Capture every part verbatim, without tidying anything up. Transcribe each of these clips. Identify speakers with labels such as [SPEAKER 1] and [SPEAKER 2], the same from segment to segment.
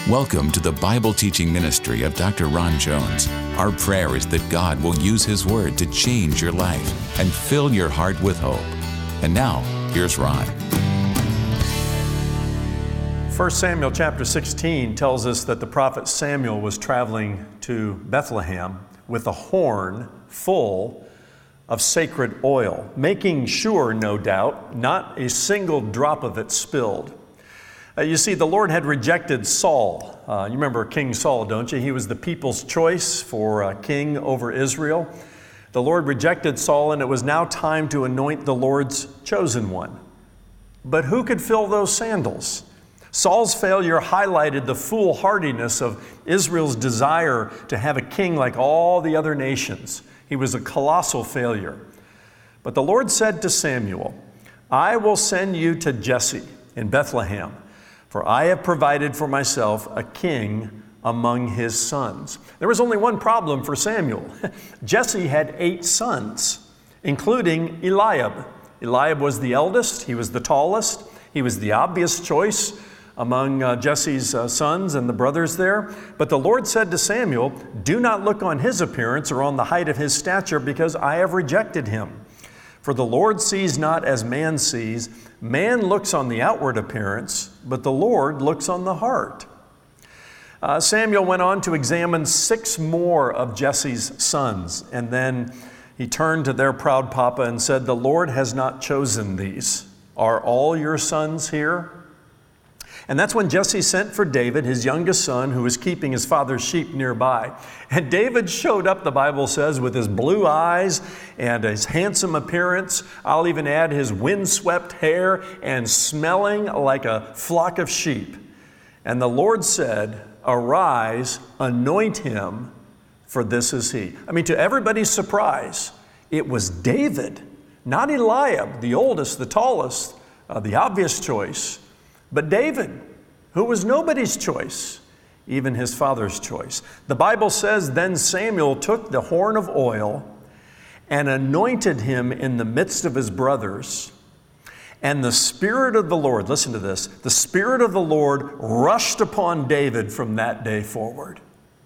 [SPEAKER 1] Welcome to the Bible teaching ministry of Doctor Ron Jones. Our prayer is that God will use His Word to change your life and fill your heart with hope. And now, here's Ron.
[SPEAKER 2] First Samuel chapter sixteen tells us that the prophet Samuel was traveling to Bethlehem with a horn full of sacred oil, making sure, no doubt, not a single drop of it spilled. Uh, you see, the Lord had rejected Saul. Uh, you remember King Saul, don't you? He was the people's choice for uh, king over Israel. The Lord rejected Saul, and it was now time to anoint the Lord's chosen one. But who could fill those sandals? Saul's failure highlighted the foolhardiness of Israel's desire to have a king like all the other nations. He was a colossal failure. But the Lord said to Samuel, "I will send you to Jesse in Bethlehem, for I have provided for myself a king among his sons." There was only one problem for Samuel. Jesse had eight sons, including Eliab. Eliab was the eldest. He was the tallest. He was the obvious choice among uh, Jesse's uh, sons and the brothers there. But the Lord said to Samuel, "Do not look on his appearance or on the height of his stature, because I have rejected him. For the Lord sees not as man sees. Man looks on the outward appearance, but the Lord looks on the heart." Uh, Samuel went on to examine six more of Jesse's sons, and then he turned to their proud papa and said, "The Lord has not chosen these. Are all your sons here?" And that's when Jesse sent for David, his youngest son, who was keeping his father's sheep nearby. And David showed up, the Bible says, with his blue eyes and his handsome appearance. I'll even add his windswept hair and smelling like a flock of sheep. And the Lord said, "Arise, anoint him, for this is he." I mean, to everybody's surprise, it was David, not Eliab, the oldest, the tallest, uh, the obvious choice, but David, who was nobody's choice, even his father's choice. The Bible says, "Then Samuel took the horn of oil and anointed him in the midst of his brothers. And the Spirit of the Lord," listen to this, "the Spirit of the Lord rushed upon David from that day forward."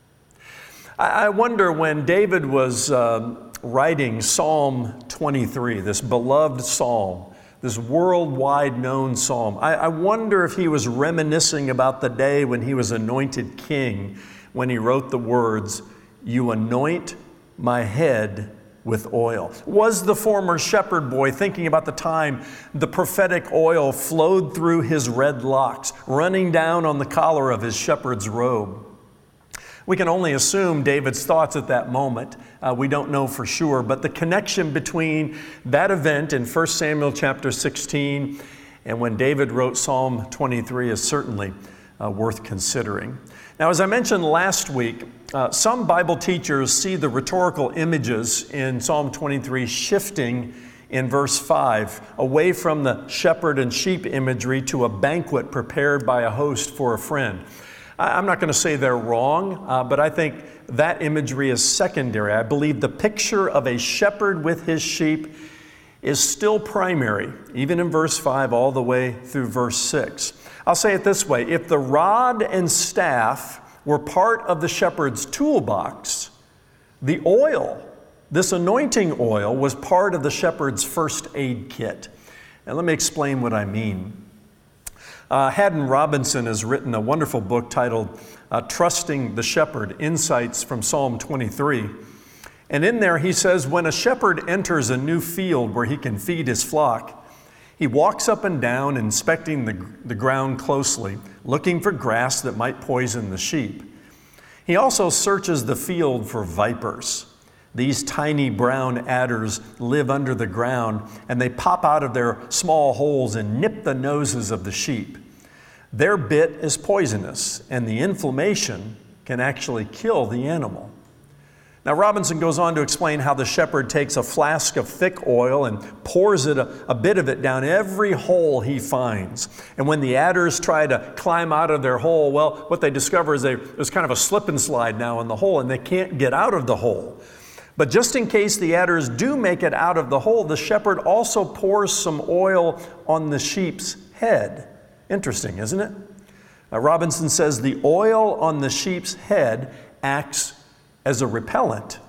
[SPEAKER 2] I wonder, when David was uh, writing Psalm twenty-three, this beloved psalm, this worldwide known psalm, I, I wonder if he was reminiscing about the day when he was anointed king, when he wrote the words, "You anoint my head with oil." Was the former shepherd boy thinking about the time the prophetic oil flowed through his red locks, running down on the collar of his shepherd's robe? We can only assume David's thoughts at that moment. Uh, we don't know for sure, but the connection between that event in First Samuel chapter sixteen and when David wrote Psalm twenty-three is certainly uh, worth considering. Now, as I mentioned last week, uh, some Bible teachers see the rhetorical images in Psalm twenty-three shifting in verse five, away from the shepherd and sheep imagery to a banquet prepared by a host for a friend. I'm not going to say they're wrong, uh, but I think that imagery is secondary. I believe the picture of a shepherd with his sheep is still primary, even in verse five all the way through verse six. I'll say it this way: if the rod and staff were part of the shepherd's toolbox, the oil, this anointing oil, was part of the shepherd's first aid kit. And let me explain what I mean. Uh, Haddon Robinson has written a wonderful book titled uh, Trusting the Shepherd, Insights from Psalm twenty-three. And in there he says, when a shepherd enters a new field where he can feed his flock, he walks up and down, inspecting the, the ground closely, looking for grass that might poison the sheep. He also searches the field for vipers. These tiny brown adders live under the ground, and they pop out of their small holes and nip the noses of the sheep. Their bit is poisonous, and the inflammation can actually kill the animal. Now, Robinson goes on to explain how the shepherd takes a flask of thick oil and pours it a, a bit of it down every hole he finds. And when the adders try to climb out of their hole, well, what they discover is they, there's kind of a slip and slide now in the hole, and they can't get out of the hole. But just in case the adders do make it out of the hole, the shepherd also pours some oil on the sheep's head. Interesting, isn't it? Uh, Robinson says the oil on the sheep's head acts as a repellent.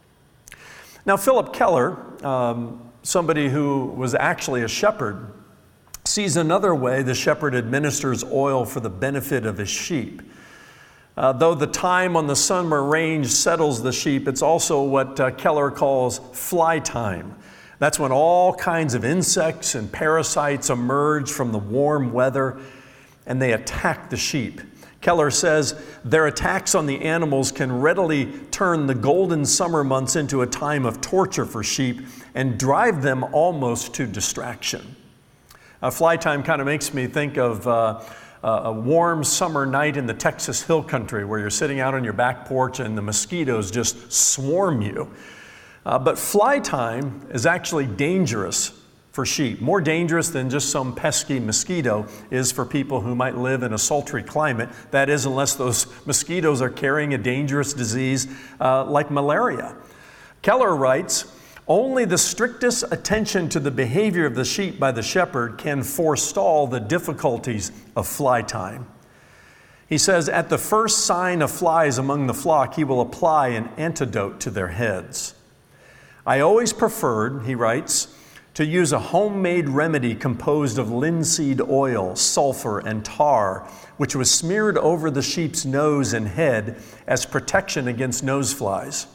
[SPEAKER 2] Now, Philip Keller, um, somebody who was actually a shepherd, sees another way the shepherd administers oil for the benefit of his sheep. Uh, though the time on the summer range settles the sheep, it's also what uh, Keller calls fly time. That's when all kinds of insects and parasites emerge from the warm weather and they attack the sheep. Keller says their attacks on the animals can readily turn the golden summer months into a time of torture for sheep and drive them almost to distraction. Uh, fly time kind of makes me think of uh, a warm summer night in the Texas Hill Country where you're sitting out on your back porch and the mosquitoes just swarm you. Uh, but fly time is actually dangerous for sheep, more dangerous than just some pesky mosquito is for people who might live in a sultry climate. That is, unless those mosquitoes are carrying a dangerous disease uh, like malaria. Keller writes, only the strictest attention to the behavior of the sheep by the shepherd can forestall the difficulties of fly time. He says, at the first sign of flies among the flock, he will apply an antidote to their heads. I always preferred, he writes, to use a homemade remedy composed of linseed oil, sulfur, and tar, which was smeared over the sheep's nose and head as protection against nose flies.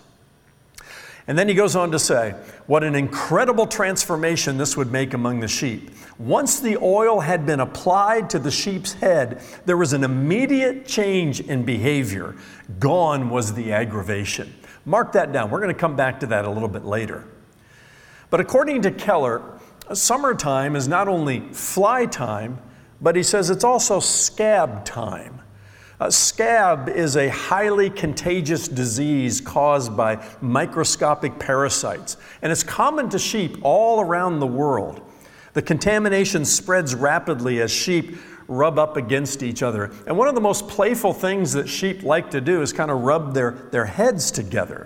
[SPEAKER 2] And then he goes on to say, what an incredible transformation this would make among the sheep. Once the oil had been applied to the sheep's head, there was an immediate change in behavior. Gone was the aggravation. Mark that down. We're going to come back to that a little bit later. But according to Keller, summertime is not only fly time, but he says it's also scab time. Uh, scab is a highly contagious disease caused by microscopic parasites, and it's common to sheep all around the world. The contamination spreads rapidly as sheep rub up against each other. And one of the most playful things that sheep like to do is kind of rub their, their heads together.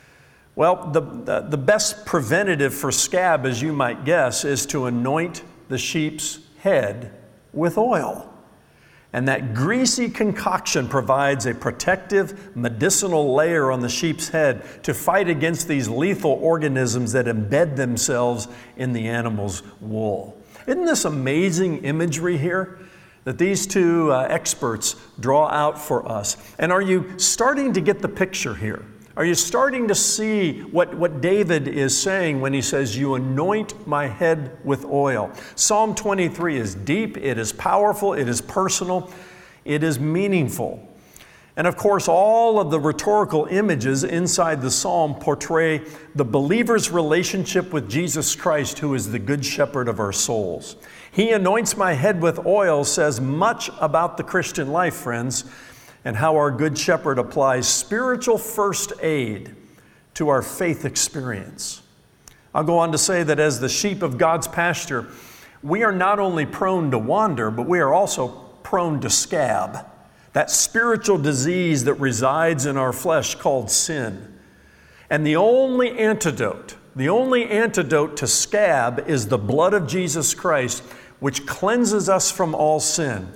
[SPEAKER 2] Well, the, the, the best preventative for scab, as you might guess, is to anoint the sheep's head with oil. And that greasy concoction provides a protective medicinal layer on the sheep's head to fight against these lethal organisms that embed themselves in the animal's wool. Isn't this amazing imagery here that these two uh, experts draw out for us? And are you starting to get the picture here? Are you starting to see what, what David is saying when he says, you anoint my head with oil? Psalm twenty-three is deep, it is powerful, it is personal, it is meaningful. And of course, all of the rhetorical images inside the psalm portray the believer's relationship with Jesus Christ, who is the good shepherd of our souls. He anoints my head with oil says much about the Christian life, friends, and how our good shepherd applies spiritual first aid to our faith experience. I'll go on to say that as the sheep of God's pasture, we are not only prone to wander, but we are also prone to scab, that spiritual disease that resides in our flesh called sin. And the only antidote, the only antidote to scab is the blood of Jesus Christ, which cleanses us from all sin,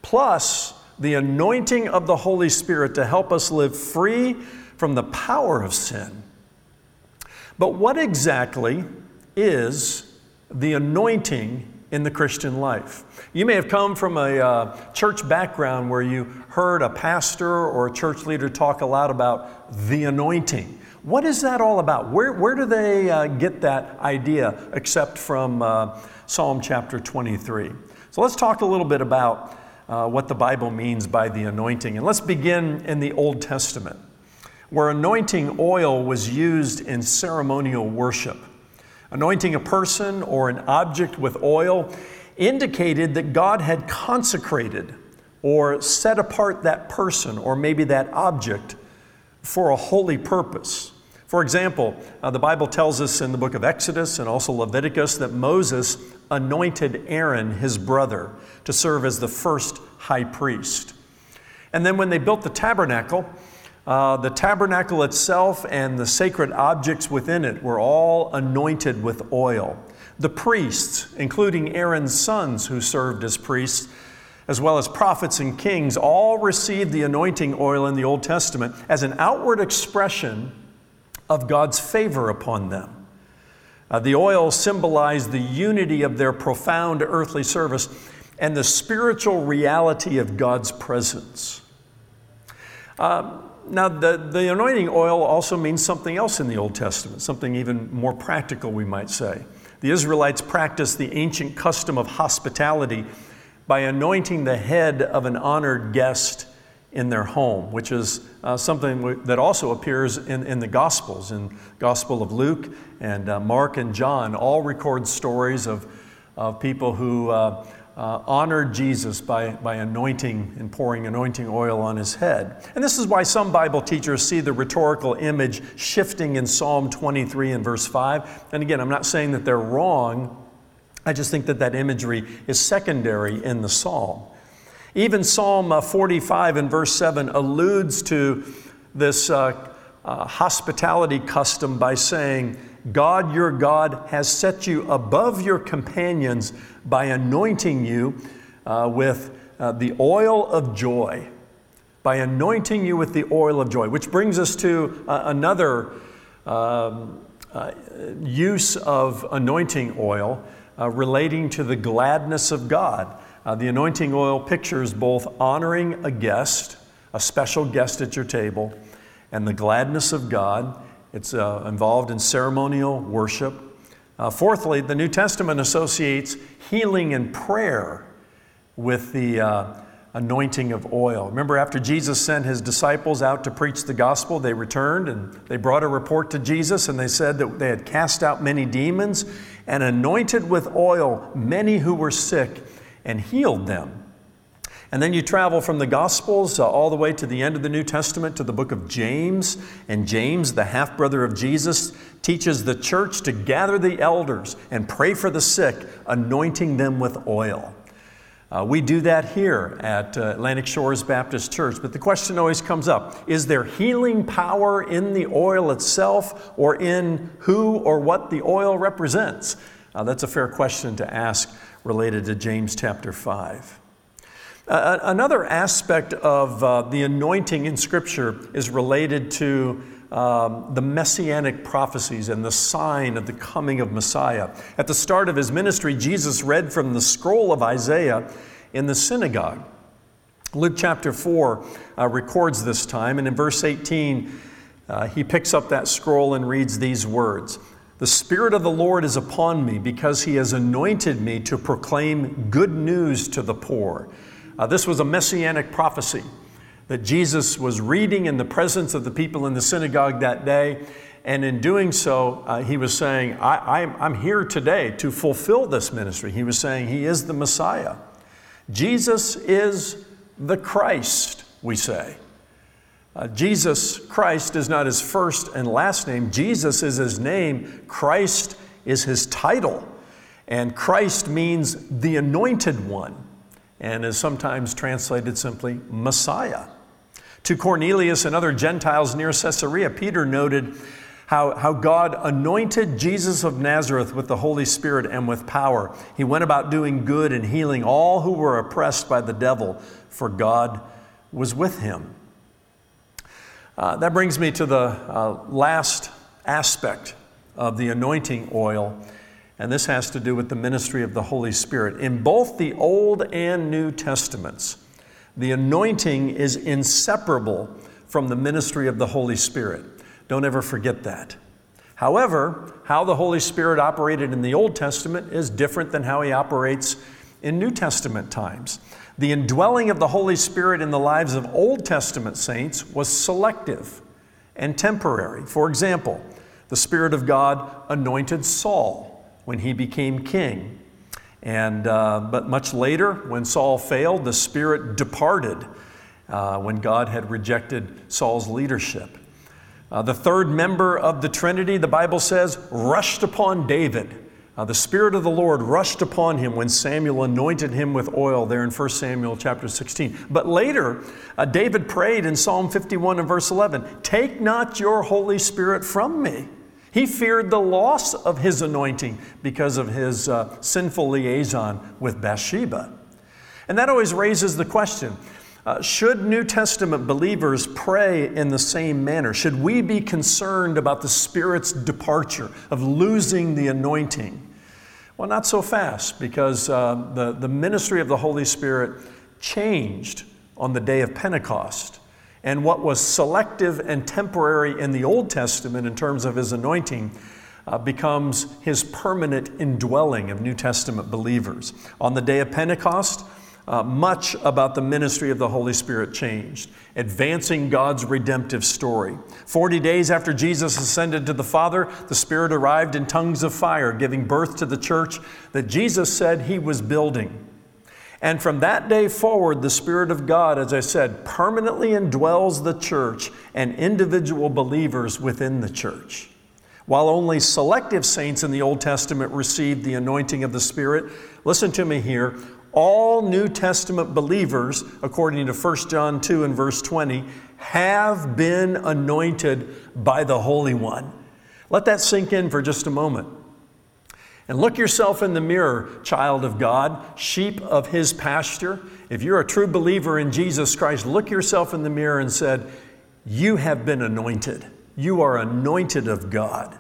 [SPEAKER 2] plus the anointing of the Holy Spirit to help us live free from the power of sin. But what exactly is the anointing in the Christian life? You may have come from a uh, church background where you heard a pastor or a church leader talk a lot about the anointing. What is that all about? Where, where do they uh, get that idea except from uh, Psalm chapter twenty-three? So let's talk a little bit about Uh, what the Bible means by the anointing. And let's begin in the Old Testament, where anointing oil was used in ceremonial worship. Anointing a person or an object with oil indicated that God had consecrated or set apart that person or maybe that object for a holy purpose. For example, uh, the Bible tells us in the book of Exodus and also Leviticus that Moses anointed Aaron, his brother, to serve as the first high priest. And then when they built the tabernacle, uh, the tabernacle itself and the sacred objects within it were all anointed with oil. The priests, including Aaron's sons who served as priests, as well as prophets and kings, all received the anointing oil in the Old Testament as an outward expression of God's favor upon them. Uh, the oil symbolized the unity of their profound earthly service and the spiritual reality of God's presence. Uh, now, the, the anointing oil also means something else in the Old Testament, something even more practical, we might say. The Israelites practiced the ancient custom of hospitality by anointing the head of an honored guest in their home, which is uh, something that also appears in, in the Gospels. In Gospel of Luke and uh, Mark and John all record stories of, of people who uh, uh, honored Jesus by, by anointing and pouring anointing oil on his head. And this is why some Bible teachers see the rhetorical image shifting in Psalm twenty-three and verse five. And again, I'm not saying that they're wrong. I just think that that imagery is secondary in the psalm. Even Psalm forty-five and verse seven alludes to this uh, uh, hospitality custom by saying, God, your God, has set you above your companions by anointing you uh, with uh, the oil of joy. By anointing you with the oil of joy. Which brings us to uh, another um, uh, use of anointing oil uh, relating to the gladness of God. Uh, the anointing oil pictures both honoring a guest, a special guest at your table, and the gladness of God. It's uh, involved in ceremonial worship. Uh, fourthly, the New Testament associates healing and prayer with the uh, anointing of oil. Remember, after Jesus sent his disciples out to preach the gospel, they returned and they brought a report to Jesus, and they said that they had cast out many demons and anointed with oil many who were sick and healed them. And then you travel from the Gospels uh, all the way to the end of the New Testament to the book of James. And James, the half-brother of Jesus, teaches the church to gather the elders and pray for the sick, anointing them with oil. Uh, we do that here at uh, Atlantic Shores Baptist Church. But the question always comes up, is there healing power in the oil itself or in who or what the oil represents? Uh, that's a fair question to ask related to James chapter five. Uh, another aspect of uh, the anointing in Scripture is related to um, the messianic prophecies and the sign of the coming of Messiah. At the start of his ministry, Jesus read from the scroll of Isaiah in the synagogue. Luke chapter four uh, records this time, and in verse eighteen, uh, he picks up that scroll and reads these words. The Spirit of the Lord is upon me because he has anointed me to proclaim good news to the poor. Uh, this was a messianic prophecy that Jesus was reading in the presence of the people in the synagogue that day. And in doing so, uh, he was saying, I, I'm, I'm here today to fulfill this ministry. He was saying he is the Messiah. Jesus is the Christ, we say. Uh, Jesus Christ is not his first and last name. Jesus is his name. Christ is his title. And Christ means the anointed one, and is sometimes translated simply Messiah. To Cornelius and other Gentiles near Caesarea, Peter noted how, how God anointed Jesus of Nazareth with the Holy Spirit and with power. He went about doing good and healing all who were oppressed by the devil, for God was with him. Uh, that brings me to the uh, last aspect of the anointing oil, and this has to do with the ministry of the Holy Spirit. In both the Old and New Testaments, the anointing is inseparable from the ministry of the Holy Spirit. Don't ever forget that. However, how the Holy Spirit operated in the Old Testament is different than how he operates in New Testament times. The indwelling of the Holy Spirit in the lives of Old Testament saints was selective and temporary. For example, the Spirit of God anointed Saul when he became king. And uh, but much later, when Saul failed, the Spirit departed uh, when God had rejected Saul's leadership. Uh, the third member of the Trinity, the Bible says, rushed upon David. Uh, the Spirit of the Lord rushed upon him when Samuel anointed him with oil there in First Samuel chapter sixteen. But later, uh, David prayed in Psalm fifty-one and verse eleven, "Take not your Holy Spirit from me." He feared the loss of his anointing because of his uh, sinful liaison with Bathsheba. And that always raises the question, uh, should New Testament believers pray in the same manner? Should we be concerned about the Spirit's departure, of losing the anointing? Well, not so fast, because uh, the, the ministry of the Holy Spirit changed on the day of Pentecost. And what was selective and temporary in the Old Testament in terms of His anointing uh, becomes His permanent indwelling of New Testament believers. On the day of Pentecost, uh, much about the ministry of the Holy Spirit changed, advancing God's redemptive story. Forty days after Jesus ascended to the Father, the Spirit arrived in tongues of fire, giving birth to the church that Jesus said He was building. And from that day forward, the Spirit of God, as I said, permanently indwells the church and individual believers within the church. While only selective saints in the Old Testament received the anointing of the Spirit, listen to me here, all New Testament believers, according to First John two and verse twenty, have been anointed by the Holy One. Let that sink in for just a moment. And look yourself in the mirror, child of God, sheep of His pasture. If you're a true believer in Jesus Christ, look yourself in the mirror and said, you have been anointed. You are anointed of God.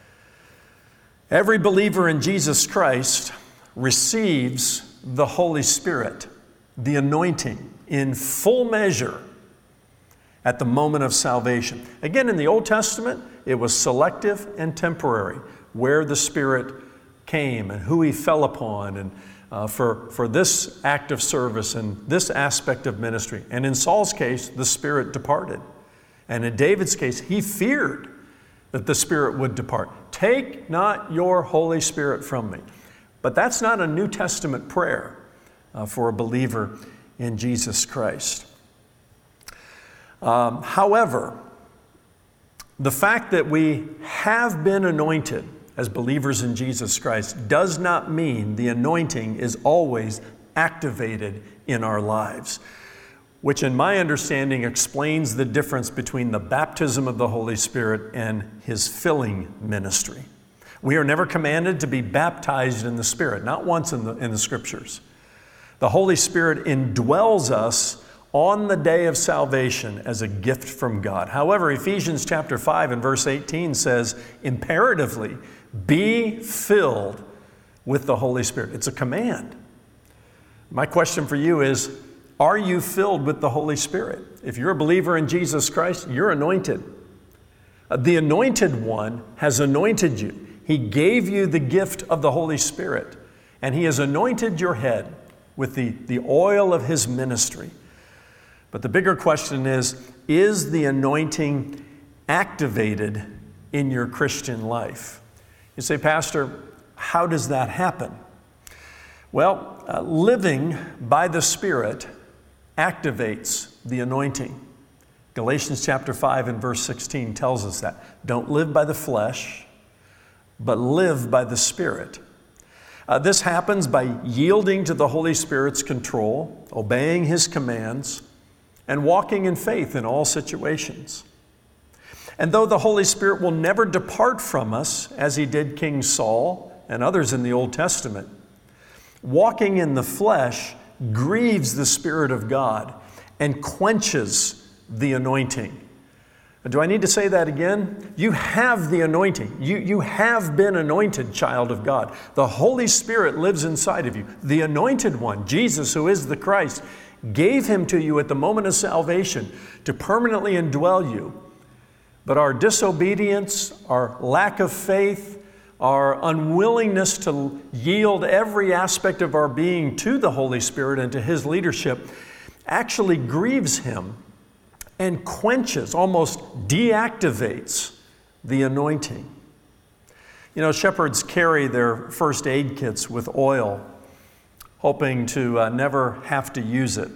[SPEAKER 2] Every believer in Jesus Christ receives the Holy Spirit, the anointing, in full measure at the moment of salvation. Again, in the Old Testament, it was selective and temporary, where the Spirit came and who He fell upon, and uh, for, for this act of service and this aspect of ministry. And in Saul's case, the Spirit departed. And in David's case, he feared that the Spirit would depart. Take not your Holy Spirit from me. But that's not a New Testament prayer uh, for a believer in Jesus Christ. Um, however, the fact that we have been anointed as believers in Jesus Christ does not mean the anointing is always activated in our lives, which in my understanding explains the difference between the baptism of the Holy Spirit and His filling ministry. We are never commanded to be baptized in the Spirit, not once in the, in the Scriptures. The Holy Spirit indwells us on the day of salvation as a gift from God. However, Ephesians chapter five and verse eighteen says, imperatively, be filled with the Holy Spirit. It's a command. My question for you is, are you filled with the Holy Spirit? If you're a believer in Jesus Christ, you're anointed. The Anointed One has anointed you. He gave you the gift of the Holy Spirit, and He has anointed your head with the, the oil of His ministry. But the bigger question is, is the anointing activated in your Christian life? You say, Pastor, how does that happen? Well, uh, living by the Spirit activates the anointing. Galatians chapter five and verse sixteen tells us that. Don't live by the flesh, but live by the Spirit. Uh, this happens by yielding to the Holy Spirit's control, obeying His commands, and walking in faith in all situations. And though the Holy Spirit will never depart from us, as He did King Saul and others in the Old Testament, walking in the flesh grieves the Spirit of God and quenches the anointing. Do I need to say that again? You have the anointing. You, you have been anointed, child of God. The Holy Spirit lives inside of you. The Anointed One, Jesus, who is the Christ, gave Him to you at the moment of salvation to permanently indwell you. But our disobedience, our lack of faith, our unwillingness to yield every aspect of our being to the Holy Spirit and to His leadership actually grieves Him and quenches, almost deactivates the anointing. You know, shepherds carry their first aid kits with oil, hoping to uh, never have to use it.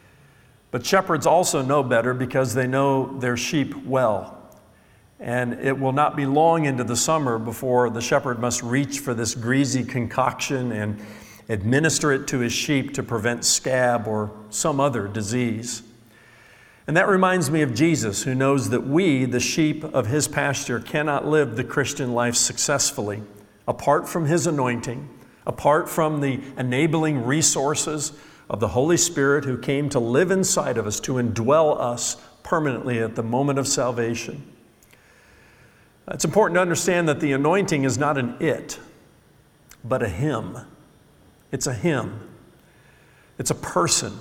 [SPEAKER 2] But shepherds also know better because they know their sheep well. And it will not be long into the summer before the shepherd must reach for this greasy concoction and administer it to his sheep to prevent scab or some other disease. And that reminds me of Jesus, who knows that we, the sheep of His pasture, cannot live the Christian life successfully apart from His anointing, apart from the enabling resources of the Holy Spirit who came to live inside of us, to indwell us permanently at the moment of salvation. It's important to understand that the anointing is not an it, but a him. It's a him. It's a person.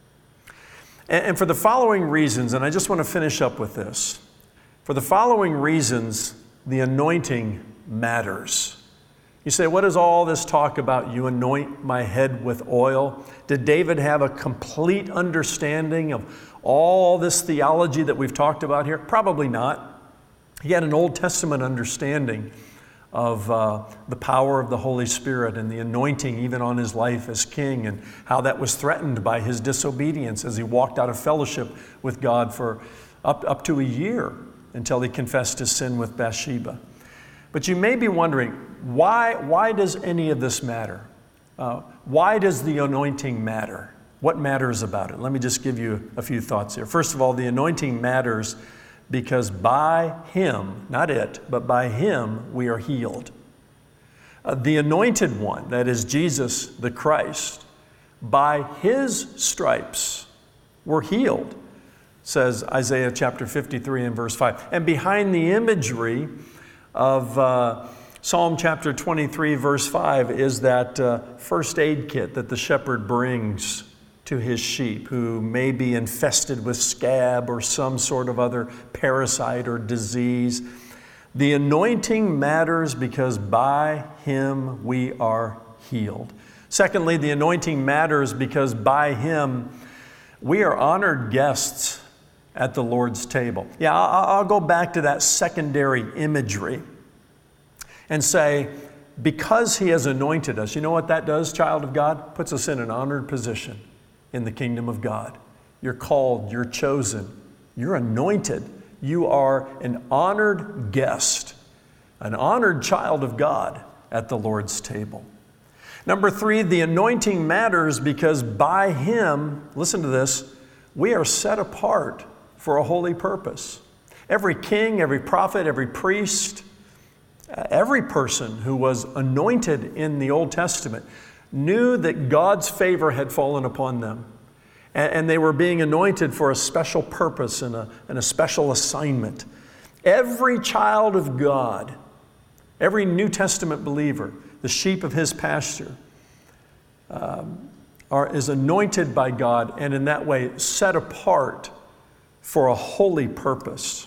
[SPEAKER 2] And for the following reasons, and I just want to finish up with this. For the following reasons, the anointing matters. You say, what is all this talk about? You anoint my head with oil. Did David have a complete understanding of all this theology that we've talked about here? Probably not. He had an Old Testament understanding of uh, the power of the Holy Spirit and the anointing even on his life as king, and how that was threatened by his disobedience as he walked out of fellowship with God for up, up to a year until he confessed his sin with Bathsheba. But you may be wondering, why, why does any of this matter? Uh, why does the anointing matter? What matters about it? Let me just give you a few thoughts here. First of all, the anointing matters because by him, not it, but by him we are healed. Uh, the anointed one, that is Jesus the Christ, by his stripes we're healed, says Isaiah chapter fifty-three and verse five. And behind the imagery of uh, Psalm chapter twenty-three verse five is that uh, first aid kit that the shepherd brings to his sheep who may be infested with scab or some sort of other parasite or disease. The anointing matters because by him we are healed. Secondly, the anointing matters because by him we are honored guests at the Lord's table. Yeah, I'll go back to that secondary imagery and say, because he has anointed us, you know what that does, child of God? Puts us in an honored position in the kingdom of God. You're called, you're chosen, you're anointed. You are an honored guest, an honored child of God at the Lord's table. Number three, the anointing matters because by him, listen to this, we are set apart for a holy purpose. Every king, every prophet, every priest, every person who was anointed in the Old Testament knew that God's favor had fallen upon them. And they were being anointed for a special purpose and a, and a special assignment. Every child of God, every New Testament believer, the sheep of his pasture, um, are, is anointed by God and in that way set apart for a holy purpose.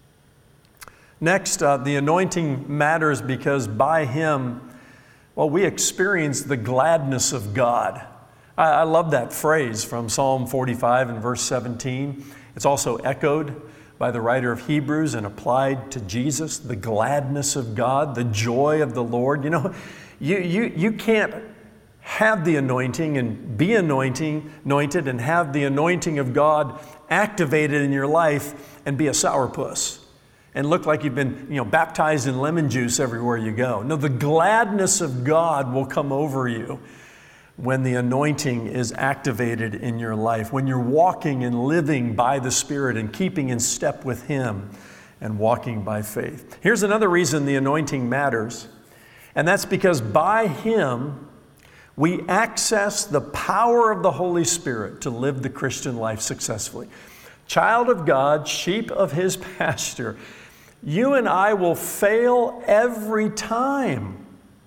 [SPEAKER 2] Next, uh, the anointing matters because by him, well, we experience the gladness of God. I, I love that phrase from Psalm forty-five and verse seventeen. It's also echoed by the writer of Hebrews and applied to Jesus, the gladness of God, the joy of the Lord. You know, you, you, you can't have the anointing and be anointing, anointed and have the anointing of God activated in your life and be a sourpuss and look like you've been, you know, baptized in lemon juice everywhere you go. No, the gladness of God will come over you when the anointing is activated in your life, when you're walking and living by the Spirit and keeping in step with him and walking by faith. Here's another reason the anointing matters, and that's because by him we access the power of the Holy Spirit to live the Christian life successfully. Child of God, sheep of his pasture, you and I will fail every time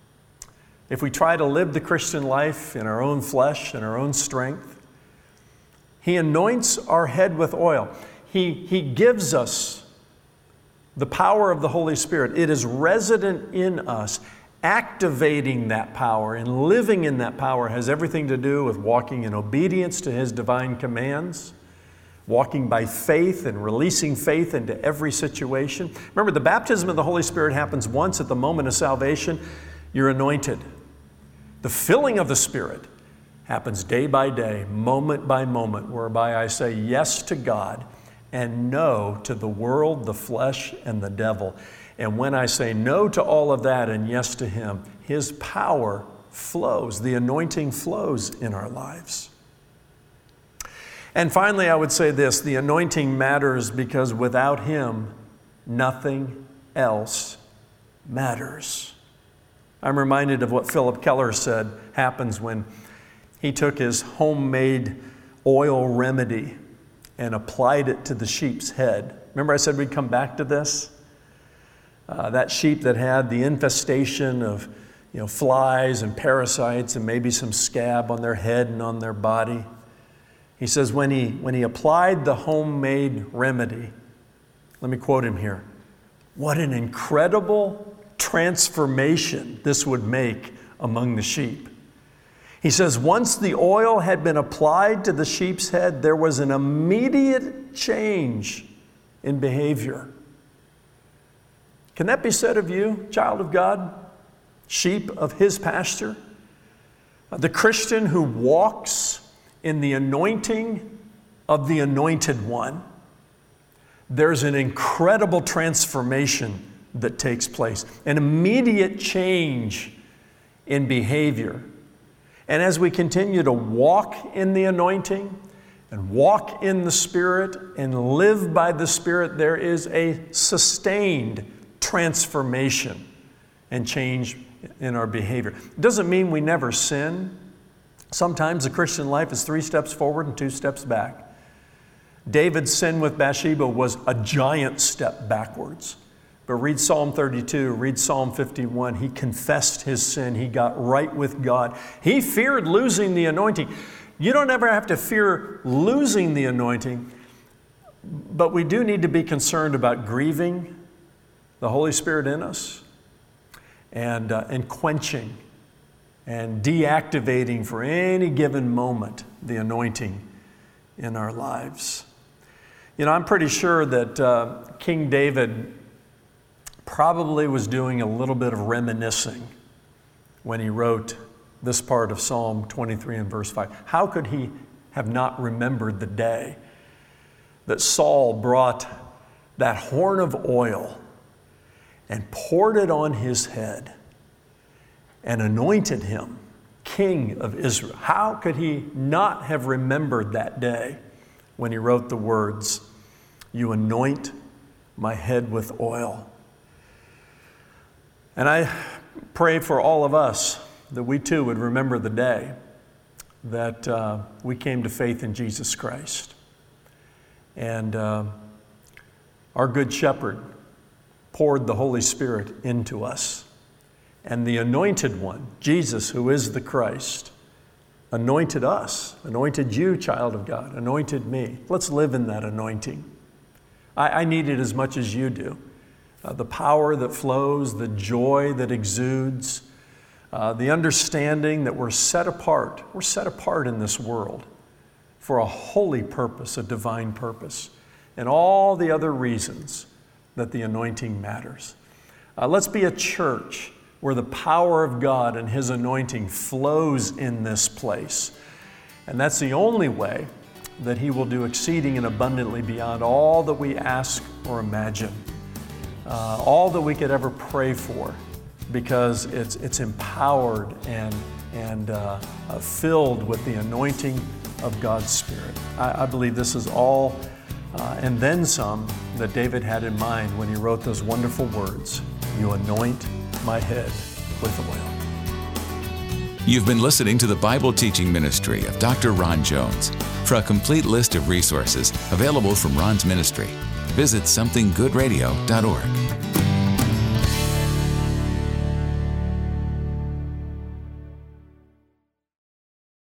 [SPEAKER 2] if we try to live the Christian life in our own flesh and our own strength. He anoints our head with oil. He, he gives us the power of the Holy Spirit. It is resident in us. Activating that power and living in that power has everything to do with walking in obedience to his divine commands, walking by faith and releasing faith into every situation. Remember, the baptism of the Holy Spirit happens once at the moment of salvation. You're anointed. The filling of the Spirit happens day by day, moment by moment, whereby I say yes to God and no to the world, the flesh, and the devil. And when I say no to all of that and yes to him, his power flows, the anointing flows in our lives. And finally, I would say this, the anointing matters because without him, nothing else matters. I'm reminded of what Philip Keller said happens when he took his homemade oil remedy and applied it to the sheep's head. Remember I said we'd come back to this? Uh, that sheep that had the infestation of you know, flies and parasites and maybe some scab on their head and on their body. He says when he, when he applied the homemade remedy, let me quote him here, what an incredible transformation this would make among the sheep. He says once the oil had been applied to the sheep's head, there was an immediate change in behavior. Can that be said of you, child of God, sheep of His pasture? The Christian who walks in the anointing of the Anointed One, there's an incredible transformation that takes place, an immediate change in behavior. And as we continue to walk in the anointing and walk in the Spirit and live by the Spirit, there is a sustained transformation and change in our behavior. It doesn't mean we never sin. Sometimes the Christian life is three steps forward and two steps back. David's sin with Bathsheba was a giant step backwards. But read Psalm thirty-two, read Psalm fifty-one. He confessed his sin. He got right with God. He feared losing the anointing. You don't ever have to fear losing the anointing, but we do need to be concerned about grieving the Holy Spirit in us and, uh, and quenching and deactivating for any given moment the anointing in our lives. You know, I'm pretty sure that uh, King David probably was doing a little bit of reminiscing when he wrote this part of Psalm twenty-three and verse five. How could he have not remembered the day that Saul brought that horn of oil and poured it on his head and anointed him king of Israel? How could he not have remembered that day when he wrote the words, "You anoint my head with oil"? And I pray for all of us that we too would remember the day that uh, we came to faith in Jesus Christ. And uh, our good shepherd poured the Holy Spirit into us. And the anointed one, Jesus, who is the Christ, anointed us, anointed you, child of God, anointed me. Let's live in that anointing. I, I need it as much as you do. Uh, the power that flows, the joy that exudes, uh, the understanding that we're set apart. We're set apart in this world for a holy purpose, a divine purpose, and all the other reasons that the anointing matters. Uh, let's be a church where the power of God and His anointing flows in this place. And that's the only way that He will do exceeding and abundantly beyond all that we ask or imagine. Uh, all that we could ever pray for, because it's it's empowered and and uh, uh, filled with the anointing of God's Spirit. I, I believe this is all uh, and then some that David had in mind when he wrote those wonderful words, "You anoint my head with oil."
[SPEAKER 1] You've been listening to the Bible teaching ministry of Doctor Ron Jones. For a complete list of resources available from Ron's ministry, visit something good radio dot org.